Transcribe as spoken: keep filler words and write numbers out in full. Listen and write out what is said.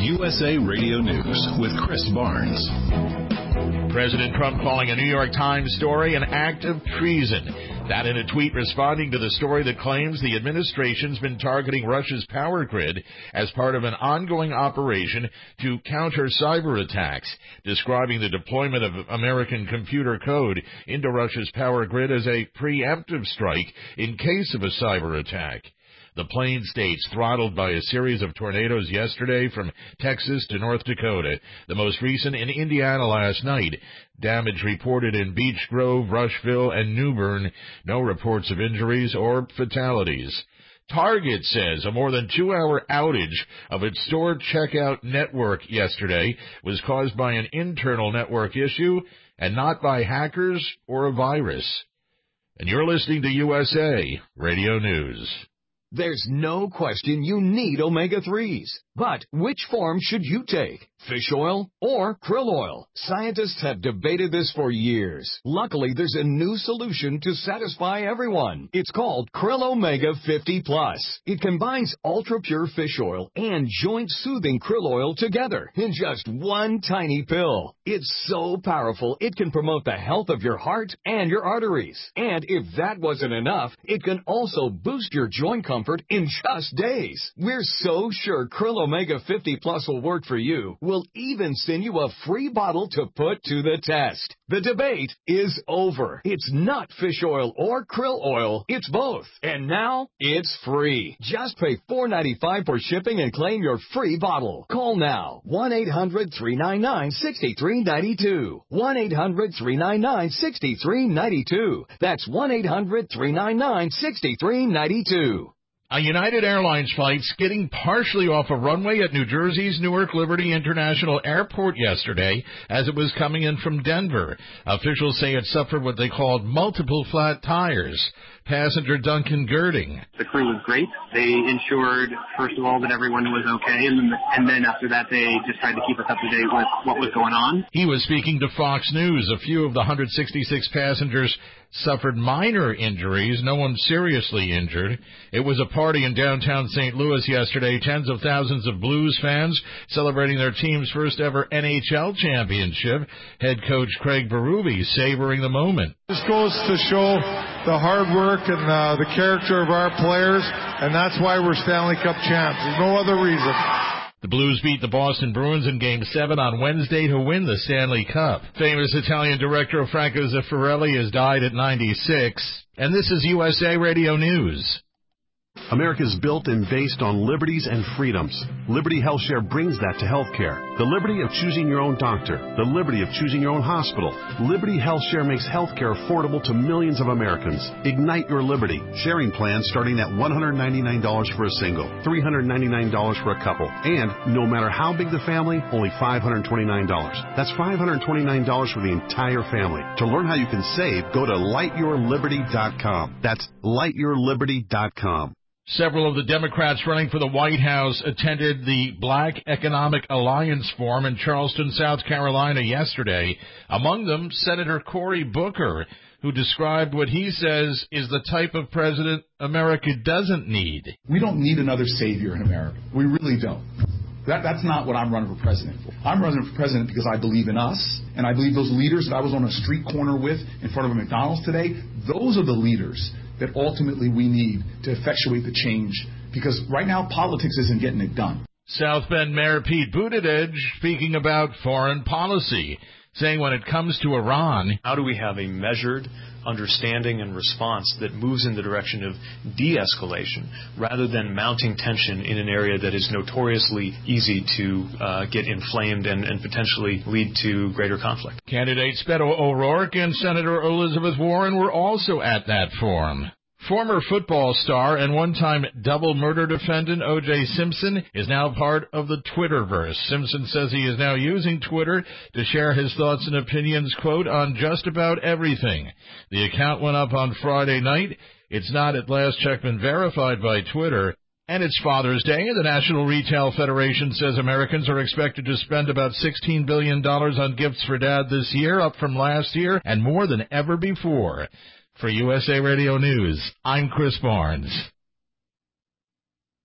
U S A Radio News with Chris Barnes. President Trump calling a New York Times story an act of treason. That in a tweet responding to the story that claims the administration's been targeting Russia's power grid as part of an ongoing operation to counter cyber attacks, describing the deployment of American computer code into Russia's power grid as a preemptive strike in case of a cyber attack. The Plain States throttled by a series of tornadoes yesterday from Texas to North Dakota, the most recent in Indiana last night. Damage reported in Beech Grove, Rushville, and New Bern. No reports of injuries or fatalities. Target says a more than two-hour outage of its store checkout network yesterday was caused by an internal network issue and not by hackers or a virus. And you're listening to U S A Radio News. There's no question you need omega threes. But which form should you take? Fish oil or krill oil? Scientists have debated this for years. Luckily, there's a new solution to satisfy everyone. It's called Krill Omega fifty plus. It combines ultra-pure fish oil and joint-soothing krill oil together in just one tiny pill. It's so powerful, it can promote the health of your heart and your arteries. And if that wasn't enough, it can also boost your joint comfort in just days. We're so sure Krill Omega fifty plus will work for you. We'll even send you a free bottle to put to the test. The debate is over. It's not fish oil or krill oil. It's both. And now it's free. Just pay four dollars and ninety-five cents for shipping and claim your free bottle. Call now. one eight hundred three nine nine six three nine two. one eight hundred three nine nine six three nine two. That's one eight hundred three nine nine six three nine two. A United Airlines flight skidding partially off a runway at New Jersey's Newark Liberty International Airport yesterday as it was coming in from Denver. Officials say it suffered what they called multiple flat tires. Passenger Duncan Girding. The crew was great. They ensured, first of all, that everyone was okay, and, and then after that they just tried to keep us up to date with what was going on. He was speaking to Fox News. A few of the one hundred sixty-six passengers suffered minor injuries, no one seriously injured. It was a party in downtown Saint Louis yesterday. Tens of thousands of Blues fans celebrating their team's first ever N H L championship. Head coach Craig Berube savoring the moment. This goes to show the hard work and uh, the character of our players, and that's why we're Stanley Cup champs. There's no other reason. The Blues beat the Boston Bruins in Game seven on Wednesday to win the Stanley Cup. Famous Italian director Franco Zeffirelli has died at ninety-six. And this is U S A Radio News. America's built and based on liberties and freedoms. Liberty HealthShare brings that to healthcare. The liberty of choosing your own doctor. The liberty of choosing your own hospital. Liberty HealthShare makes healthcare affordable to millions of Americans. Ignite your liberty. Sharing plans starting at one hundred ninety-nine dollars for a single, three hundred ninety-nine dollars for a couple, and no matter how big the family, only five hundred twenty-nine dollars. That's five hundred twenty-nine dollars for the entire family. To learn how you can save, go to light your liberty dot com. That's light your liberty dot com. Several of the Democrats running for the White House attended the Black Economic Alliance Forum in Charleston, South Carolina yesterday. Among them, Senator Cory Booker, who described what he says is the type of president America doesn't need. We don't need another savior in America. We really don't. That, that's not what I'm running for president for. I'm running for president because I believe in us, and I believe those leaders that I was on a street corner with in front of a McDonald's today, those are the leaders that ultimately we need to effectuate the change, because right now politics isn't getting it done. South Bend Mayor Pete Buttigieg speaking about foreign policy, saying when it comes to Iran, how do we have a measured understanding and response that moves in the direction of de-escalation rather than mounting tension in an area that is notoriously easy to uh, get inflamed and, and potentially lead to greater conflict. Candidates Beto O'Rourke and Senator Elizabeth Warren were also at that forum. Former football star and one-time double murder defendant O J Simpson is now part of the Twitterverse. Simpson says he is now using Twitter to share his thoughts and opinions, quote, on just about everything. The account went up on Friday night. It's not at last check been verified by Twitter. And it's Father's Day, and the National Retail Federation says Americans are expected to spend about sixteen billion dollars on gifts for Dad this year, up from last year and more than ever before. For U S A Radio News, I'm Chris Barnes.